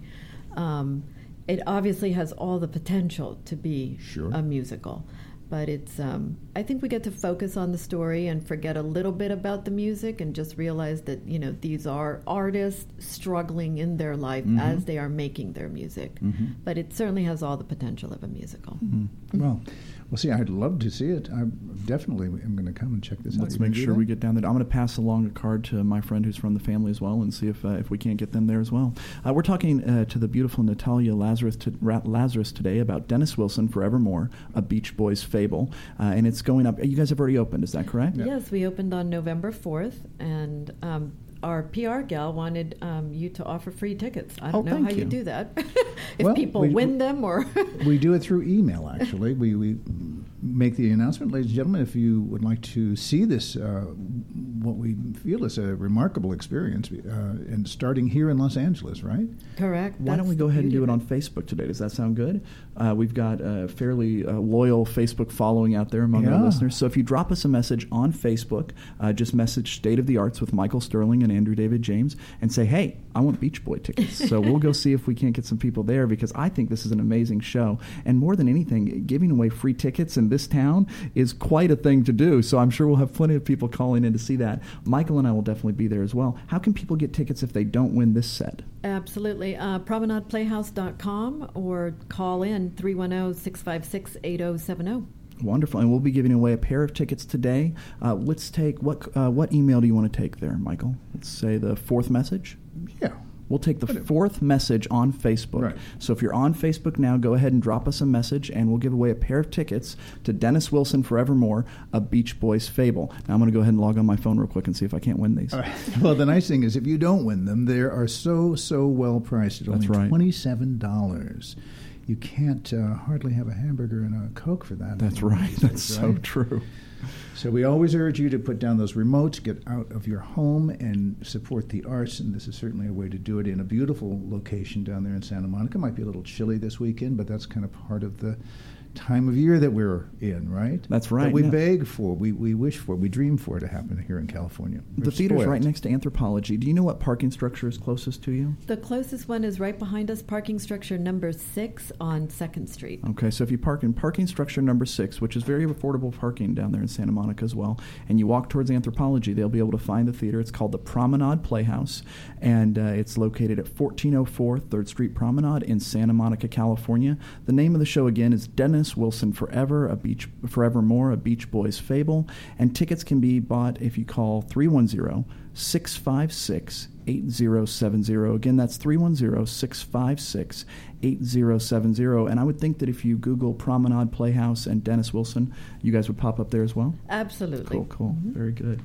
Um, it obviously has all the potential to be Sure. a musical, but it's. Um, I think we get to focus on the story and forget a little bit about the music and just realize that you know these are artists struggling in their life Mhm. as they are making their music. Mhm. But it certainly has all the potential of a musical. Well, well, see, I'd love to see it. I definitely am going to come and check this out. Let's You gonna make do sure that? we get down there. I'm going to pass along a card to my friend who's from the family as well, and see if uh, if we can't get them there as well. Uh, we're talking uh, to the beautiful Natalia Lazarus, to, Ra- Lazarus today about Dennis Wilson, Forevermore, a Beach Boys fable, uh, and it's going up. You guys have already opened, is that correct? Yeah. Yes, we opened on November fourth, and um, our P R gal wanted um, you to offer free tickets. I Oh, don't know thank how you. you. do that. if Well, people we- win them or. We do it through email, actually. we, we make the announcement, ladies and gentlemen, if you would like to see this, uh, what we feel is a remarkable experience, uh, and starting here in Los Angeles, right? Correct. Why don't That's we go the ahead and beauty do it of on Facebook today? Does that sound good? Uh, we've got a fairly uh, loyal Facebook following out there among our Yeah. listeners. So if you drop us a message on Facebook, uh, just message State of the Arts with Michael Sterling and Andrew David James and say, hey, I want Beach Boy tickets. So we'll go see if we can't get some people there, because I think this is an amazing show. And more than anything, giving away free tickets in this town is quite a thing to do. So I'm sure we'll have plenty of people calling in to see that. Michael and I will definitely be there as well. How can people get tickets if they don't win this set? Absolutely. Uh, promenade playhouse dot com or call in three one zero, six five six, eight zero seven zero. Wonderful, and we'll be giving away a pair of tickets today. Uh, let's take what uh, what email do you want to take there, Michael? Let's say the fourth message. Yeah. We'll take the Whatever. fourth message on Facebook. Right. So if you're on Facebook now, go ahead and drop us a message, and we'll give away a pair of tickets to Dennis Wilson, Forevermore, a Beach Boys fable. Now I'm going to go ahead and log on my phone real quick and see if I can't win these. All right. Well, the nice thing is, if you don't win them, they are so, so well priced at That's only right. twenty-seven dollars. You can't uh, hardly have a hamburger and a Coke for that. That's anymore right. these That's days, so right? true. So we always urge you to put down those remotes, get out of your home, and support the arts. And this is certainly a way to do it in a beautiful location down there in Santa Monica. Might be a little chilly this weekend, but that's kind of part of the time of year that we're in, right? That's right, That we yeah. beg for, we, we wish for, we dream for it to happen here in California. We're The theater's spoiled. right next to Anthropology. Do you know what parking structure is closest to you? The closest one is right behind us, parking structure number six on second Street. Okay, so if you park in parking structure number six, which is very affordable parking down there in Santa Monica as well, and you walk towards Anthropology, they'll be able to find the theater. It's called the Promenade Playhouse, and uh, it's located at fourteen oh four third Street Promenade in Santa Monica, California. The name of the show again is Dennis Wilson Forever, a Beach Forevermore, a Beach Boys fable, and tickets can be bought if you call three one zero, six five six, eight zero seven zero. Again, that's three one zero, six five six, eight zero seven zero. And I would think that if you Google Promenade Playhouse and Dennis Wilson, you guys would pop up there as well? Absolutely. Cool, cool. Very good.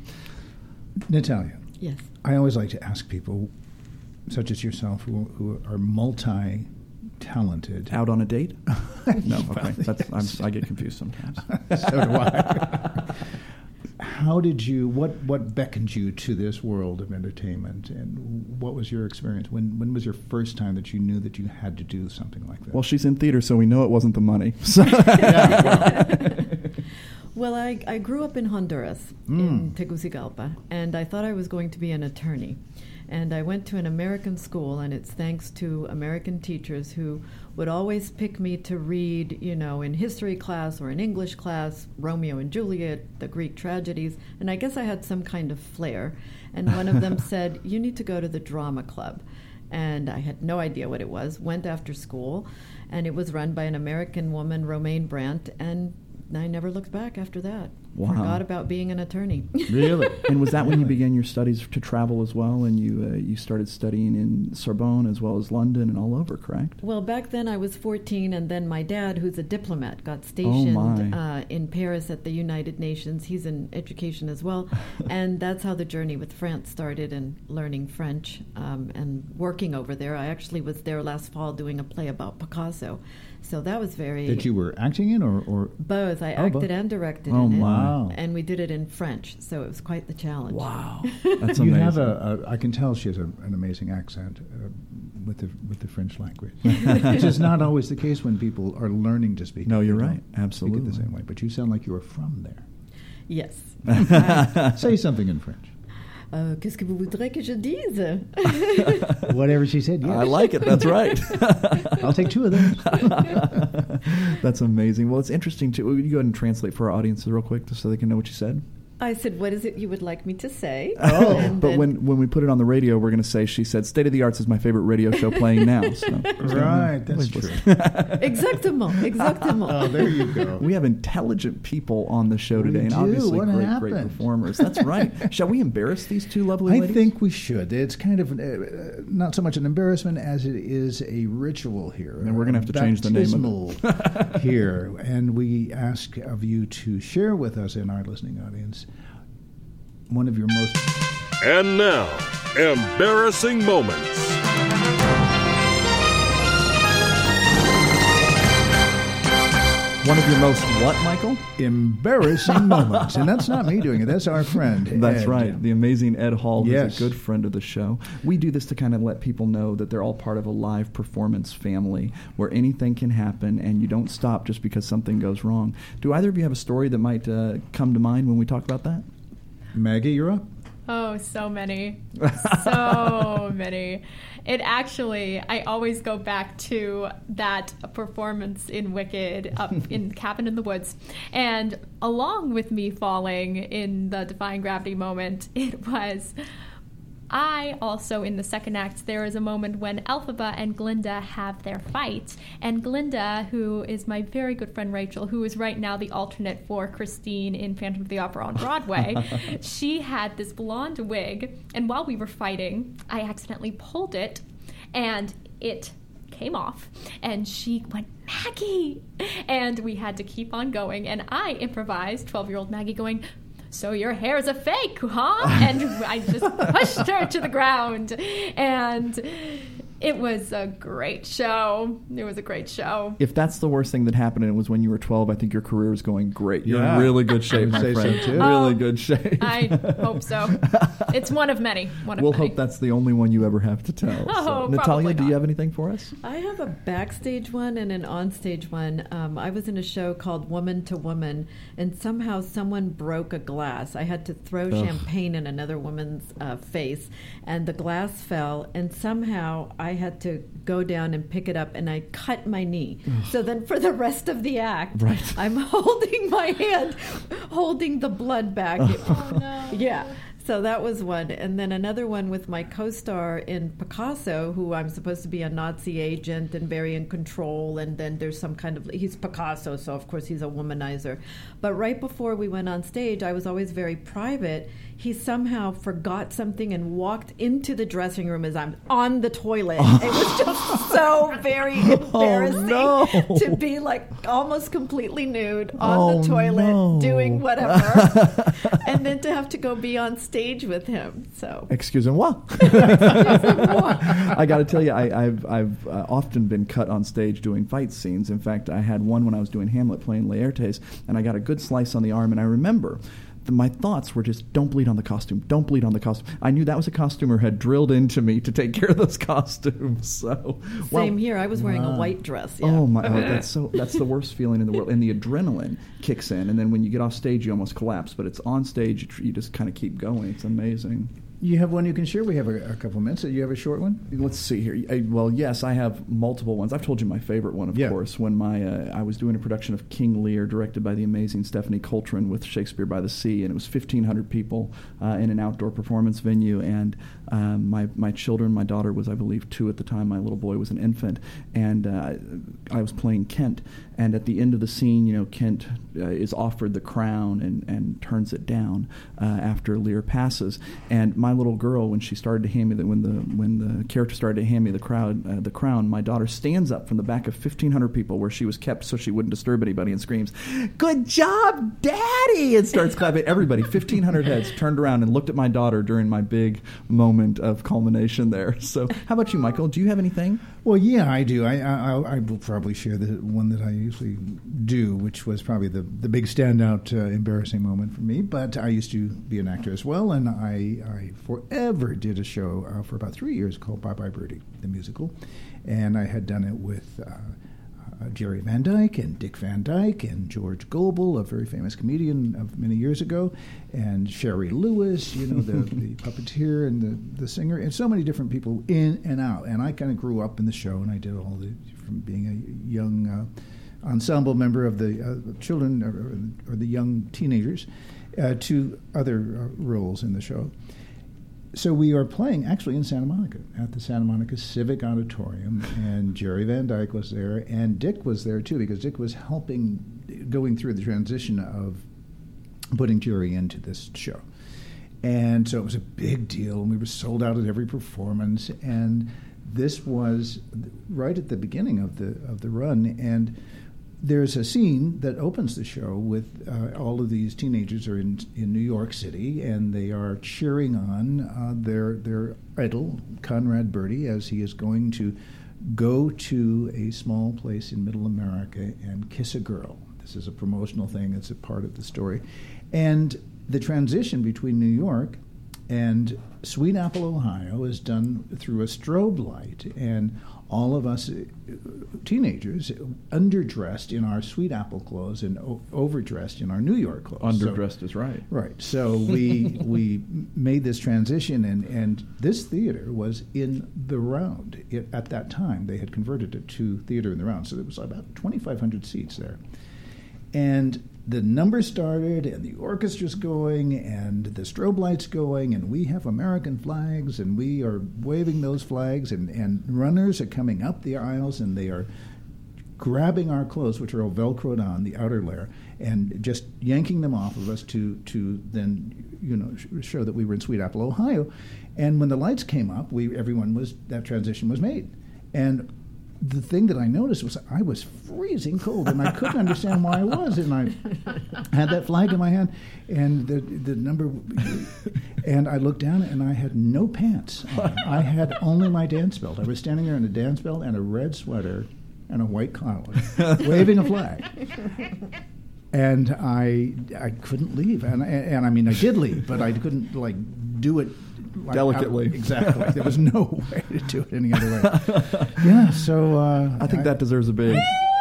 Natalia, Yes. I always like to ask people, such as yourself, who, who are multi talented. Out on a date? No, okay. That's, I'm, I get confused sometimes. So do I. How did you, what, what beckoned you to this world of entertainment, and what was your experience? When when was your first time that you knew that you had to do something like that? Well, she's in theater, so we know it wasn't the money. So Yeah, well. Well, I, I grew up in Honduras, Mm. in Tegucigalpa, and I thought I was going to be an attorney. And I went to an American school, and it's thanks to American teachers who would always pick me to read, you know, in history class or in English class, Romeo and Juliet, the Greek tragedies, and I guess I had some kind of flair. And one of them said, you need to go to the drama club. And I had no idea what it was, went after school, and it was run by an American woman, Romaine Brandt, and I never looked back after that. Wow. Forgot about being an attorney. Really? And was that when you began your studies to travel as well, and you uh, you started studying in Sorbonne as well as London and all over, correct? Well, back then I was fourteen, and then my dad, who's a diplomat, got stationed my. uh, in Paris at the United Nations. He's in education as well. And that's how the journey with France started, and learning French um, and working over there. I actually was there last fall doing a play about Picasso. So that was very... That you were acting in, or... or Both. I Oh, acted both. and directed Oh, in it. wow. And we did it in French, so it was quite the challenge. Wow, that's you amazing. have a, a, I can tell she has a, an amazing accent uh, with the with the French language, which is not always the case when people are learning to speak. No, it. you're They right. don't Absolutely. speak it the same way. But you sound like you were from there. Yes. Say something in French. Euh, Qu'est-ce que vous voudrez que je dise? Whatever she said. Yes. I like it. That's right. I'll take two of those. That's amazing. Well, it's interesting too. Will you go ahead and translate for our audience real quick, just so they can know what you said? I said, what is it you would like me to say? Oh, And But then- when when we put it on the radio, we're going to say she said "State of the Arts" is my favorite radio show playing now. So Right, that's true. Exactement, exactement. Oh, there you go. We have intelligent people on the show We today, and do. obviously What great, great happened? performers. That's right. Shall we embarrass these two lovely I ladies? think we should. It's kind of uh, not so much an embarrassment as it is a ritual here. And we're gonna have to change the name of it. Baptismal here, and we ask of you to share with us in our listening audience one of your most. And now, embarrassing moments. One of your most what, Michael? Embarrassing moments, and that's not me doing it. That's our friend. That's Ed. right. The amazing Ed Hall, who's Yes. a good friend of the show. We do this to kind of let people know that they're all part of a live performance family where anything can happen and you don't stop just because something goes wrong. Do either of you have a story that might uh, come to mind when we talk about that? Maggie, you're up. Oh, so many. So many. It actually, I always go back to that performance in Wicked up in Cabin in the Woods. And along with me falling in the Defying Gravity moment, it was... I also, in the second act, there is a moment when Elphaba and Glinda have their fight. And Glinda, who is my very good friend Rachel, who is right now the alternate for Christine in Phantom of the Opera on Broadway, she had this blonde wig. And while we were fighting, I accidentally pulled it, and it came off. And she went, Maggie! And we had to keep on going. And I improvised, twelve-year-old Maggie going, so your hair's a fake, huh? And I just pushed her to the ground. And it was a great show. It was a great show. If that's the worst thing that happened and it was when you were twelve, I think your career is going great. You're Yeah. in really good I shape, would my say so, friend. too. Really Oh, good shape. I hope so. It's one of many. One of We'll many. hope that's the only one you ever have to tell. Oh, So, probably Natalia, do you not. have anything for us? I have a backstage one and an onstage one. Um, I was in a show called Woman to Woman, and somehow someone broke a glass. I had to throw Ugh. champagne in another woman's uh, face, and the glass fell, and somehow I had to go down and pick it up, and I cut my knee. So then for the rest of the act, Right. I'm holding my hand, holding the blood back. Oh, no. Yeah. So that was one. And then another one with my co-star in Picasso, who I'm supposed to be a Nazi agent and very in control. And then there's some kind of, he's Picasso, so of course he's a womanizer. But right before we went on stage, I was always very private. He somehow forgot something and walked into the dressing room as I'm on the toilet. It was just so very embarrassing no. to be like almost completely nude on Oh, the toilet no. doing whatever. And then to have to go be on stage stage with him. So Excusez-moi. I got to tell you, I, I've I've uh, often been cut on stage doing fight scenes. In fact, I had one when I was doing Hamlet playing Laertes, and I got a good slice on the arm, and I remember my thoughts were just, don't bleed on the costume, don't bleed on the costume. I knew that was a costumer had drilled into me to take care of those costumes. So Same well, here. I was wearing wow. a white dress. Yeah. Oh my! Oh, that's so. That's the worst feeling in the world. And the adrenaline kicks in, and then when you get off stage, you almost collapse. But it's on stage, you, tr- you just kind of keep going. It's amazing. You have one you can share? We have a, a couple minutes. Do you have a short one? Let's see here. I, well, yes, I have multiple ones. I've told you my favorite one, of Yeah. course, when my uh, I was doing a production of King Lear, directed by the amazing Stephanie Coltrane with Shakespeare by the Sea, and it was fifteen hundred people uh, in an outdoor performance venue, and um, my my children, my daughter was, I believe, two at the time. My little boy was an infant, and uh, I was playing Kent. And at the end of the scene, you know, Kent uh, is offered the crown and, and turns it down uh, after Lear passes. And my little girl, when she started to hand me the when the when the character started to hand me the crowd uh, the crown, my daughter stands up from the back of fifteen hundred people where she was kept so she wouldn't disturb anybody and screams, "Good job, Daddy!" and starts clapping. Everybody, fifteen hundred heads turned around and looked at my daughter during my big moment of culmination there. So, how about you, Michael? Do you have anything? Well, yeah, I do. I, I I will probably share the one that I usually do, which was probably the, the big standout, uh, embarrassing moment for me. But I used to be an actor as well, and I, I forever did a show uh, for about three years called Bye Bye Birdie, the musical. And I had done it with uh, uh, Jerry Van Dyke and Dick Van Dyke and George Goebel, a very famous comedian of many years ago, and Sherry Lewis, you know, the, the puppeteer and the, the singer, and so many different people in and out. And I kind of grew up in the show, and I did all the, from being a young uh, ensemble member of the uh, children or, or the young teenagers uh, to other uh, roles in the show. So we are playing actually in Santa Monica at the Santa Monica Civic Auditorium, and Jerry Van Dyke was there, and Dick was there too, because Dick was helping, going through the transition of putting Jerry into this show. And so it was a big deal, and we were sold out at every performance, and this was right at the beginning of the of the run, and there's a scene that opens the show with uh, all of these teenagers are in in New York City, and they are cheering on uh, their their idol, Conrad Birdie, as he is going to go to a small place in Middle America and kiss a girl. This is a promotional thing. It's a part of the story. And the transition between New York and Sweet Apple, Ohio is done through a strobe light, and all of us uh, teenagers underdressed in our Sweet Apple clothes and o- overdressed in our New York clothes. Underdressed so, is right. Right. So we we made this transition, and, and this theater was in the Round. It, at that time, they had converted it to Theater in the Round, so there was about twenty-five hundred seats there. And the number started, and the orchestra's going, and the strobe lights going, and we have American flags, and we are waving those flags, and, and runners are coming up the aisles, and they are grabbing our clothes, which are all Velcroed on, the outer layer, and just yanking them off of us to to then, you know, sh- show that we were in Sweet Apple, Ohio. And when the lights came up, we everyone was that transition was made, and the thing that I noticed was I was freezing cold, and I couldn't understand why I was. And I had that flag in my hand, and the the number, and I looked down, and I had no pants on. I had only my dance belt. I was standing there in a dance belt and a red sweater and a white collar, waving a flag. And I I couldn't leave, and and, and I mean I did leave, but I couldn't like do it. Like, delicately. I, exactly. There was no way to do it any other way. Yeah, so... Uh, I think I, that deserves a big...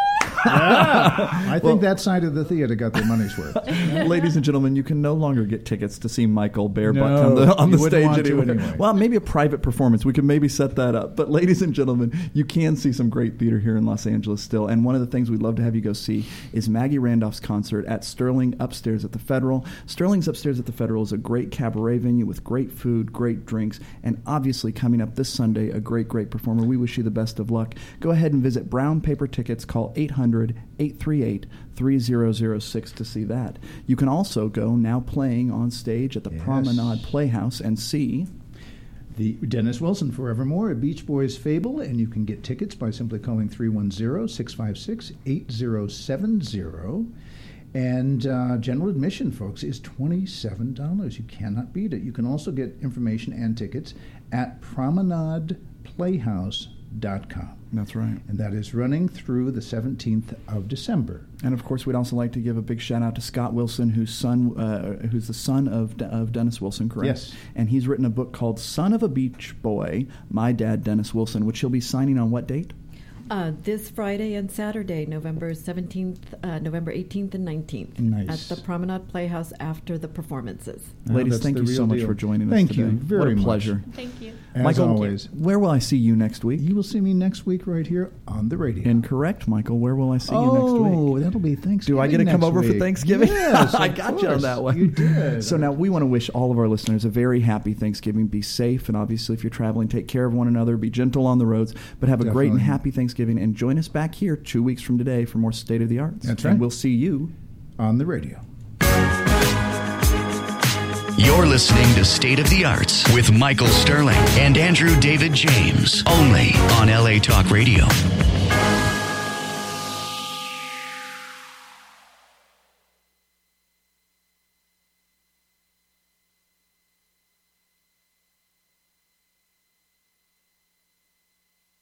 Yeah, I think Well- that side of the theater got their money's worth. Ladies and gentlemen, you can no longer get tickets to see Michael barebutt No, on the on the you wouldn't stage want to anywhere. anyway. Well, maybe a private performance. We could maybe set that up. But ladies and gentlemen, you can see some great theater here in Los Angeles still. And one of the things we'd love to have you go see is Maggie Randolph's concert at Sterling upstairs at the Federal. Sterling's upstairs at the Federal is a great cabaret venue with great food, great drinks, and obviously coming up this Sunday, a great, great performer. We wish you the best of luck. Go ahead and visit Brown Paper Tickets. Call eight hundred, eight three eight, three zero zero six to see that. You can also go now playing on stage at the Yes. Promenade Playhouse and see The Dennis Wilson Forevermore, a Beach Boys fable, and you can get tickets by simply calling three one zero, six five six, eight zero seven zero. And uh, general admission, folks, is twenty-seven dollars. You cannot beat it. You can also get information and tickets at promenade playhouse dot com. That's right. And that is running through the seventeenth of December. And of course, we'd also like to give a big shout out to Scott Wilson, whose son, uh, who's the son of of Dennis Wilson, correct? Yes. And he's written a book called "Son of a Beach Boy: My Dad, Dennis Wilson," which he'll be signing on what date? Uh, this Friday and Saturday, November seventeenth, uh, November eighteenth and nineteenth, Nice. at the Promenade Playhouse after the performances. Oh, Ladies, that's thank the you so real much deal. for joining Thank us today. you very What a much. pleasure. Thank you. As Michael, always. where will I see you next week? You will see me next week right here on the radio. Incorrect, Michael. Where will I see oh, you next week? that'll be Thanksgiving. Do I get to come next over for week. Thanksgiving? Yes, I of got you on course. that one. You did. So now we want to wish all of our listeners a very happy Thanksgiving. Be safe, and obviously if you're traveling, take care of one another. Be gentle on the roads, but have a great and Definitely. happy Thanksgiving. And join us back here two weeks from today for more State of the Arts. That's And right. we'll see you on the radio. You're listening to State of the Arts with Michael Sterling and Andrew David James, only on L A Talk Radio.